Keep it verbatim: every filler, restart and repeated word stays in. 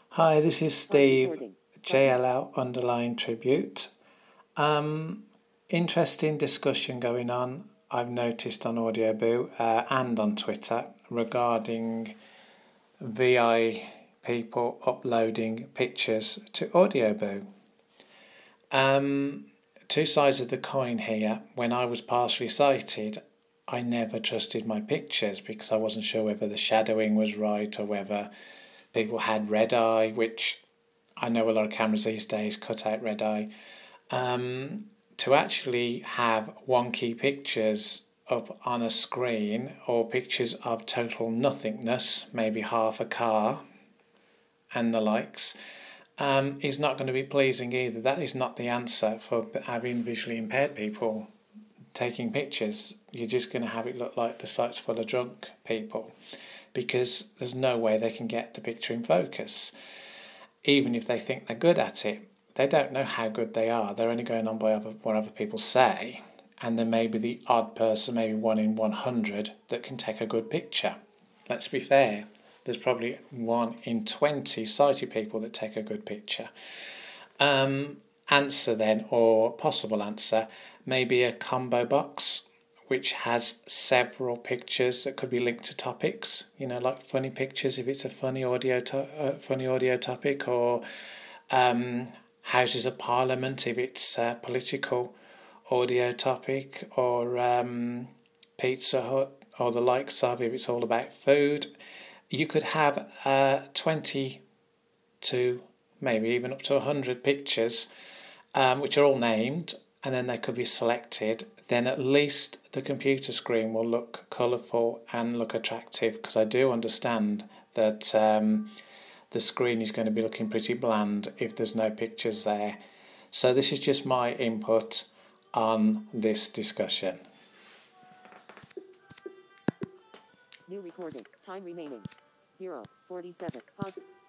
Hi, this is Steve, J L L underline tribute. Um, interesting discussion going on, I've noticed on Audioboo uh, and on Twitter regarding V I people uploading pictures to Audioboo. Um, two sides of the coin here. When I was partially sighted, I never trusted my pictures because I wasn't sure whether the shadowing was right or whether people had red eye, which I know a lot of cameras these days cut out red eye. Um, to actually have wonky pictures up on a screen or pictures of total nothingness, maybe half a car and the likes, um, is not going to be pleasing either. That is not the answer for having visually impaired people taking pictures. You're just going to have it look like the site's full of drunk people because there's no way they can get the picture in focus. Even if they think they're good at it, they don't know how good they are. They're only going on by other, what other people say, and there may be the odd person, maybe one in one hundred, that can take a good picture. Let's be fair, there's probably one in twenty sighted people that take a good picture. Um, answer then, or possible answer, maybe a combo box which has several pictures that could be linked to topics, you know, like funny pictures if it's a funny audio to- uh, funny audio topic, or um, Houses of Parliament if it's a political audio topic, or um, Pizza Hut or the likes of if it's all about food. You could have uh, twenty to maybe even up to one hundred pictures um, which are all named, and then they could be selected. Then at least the computer screen will look colourful and look attractive, because I do understand that um, the screen is going to be looking pretty bland if there's no pictures there. So this is just my input on this discussion. New recording. Time remaining. zero forty-seven. Pause.